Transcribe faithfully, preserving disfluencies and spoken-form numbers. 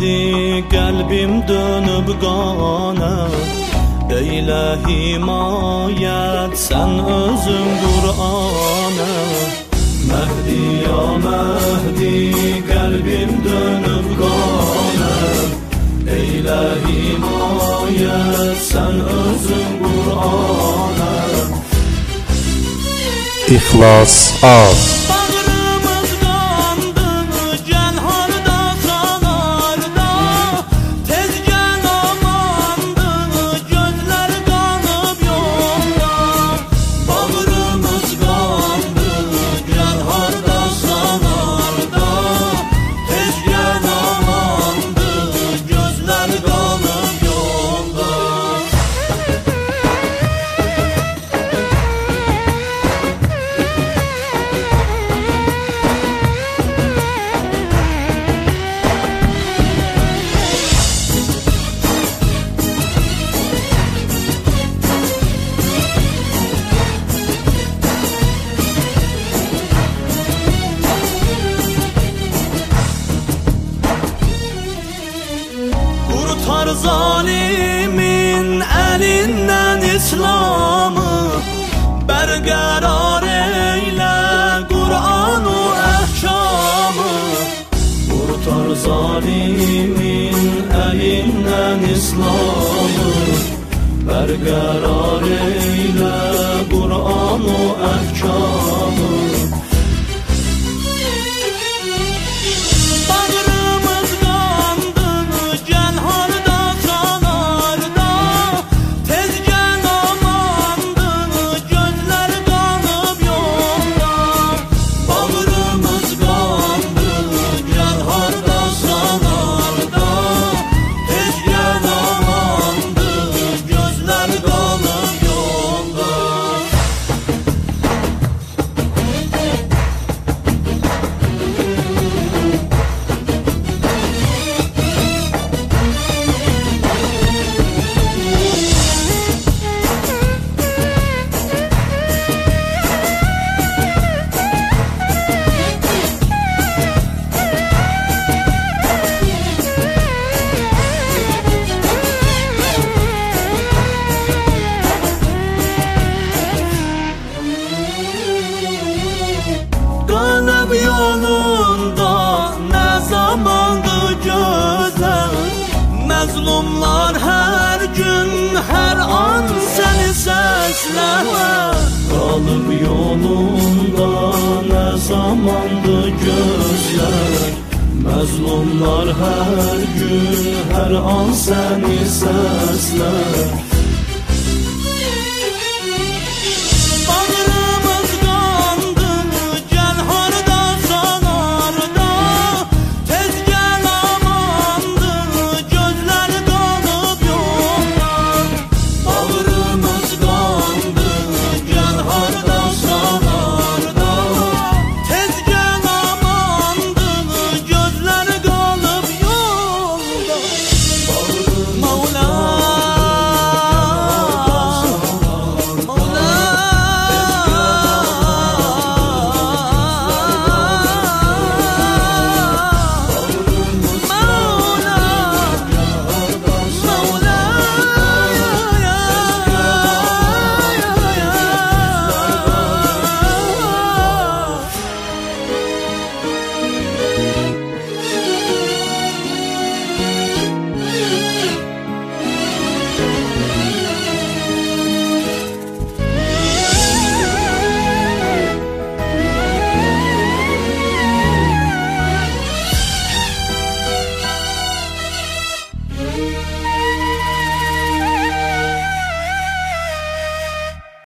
mehdi qəlbim dönüb qana. Eylə himayət sən özün Qur'ana. Mehdi ya Mehdi qəlbim dönüb qana. Eylə himayət sən özün Qur'ana. İxlas az. Kurtar zalimin elinden İslam'ı, berqərar eyle Kur'an-ı ehkamı. Kurtar zalimin elinden İslam'ı, berqərar eyle Kur'an-ı ehkamı. Yolunda ne zamandı güzel, mazlumlar her gün her an seni sesler. Kalıp yolunda ne zamandı gözler, mazlumlar her gün her an seni sesler.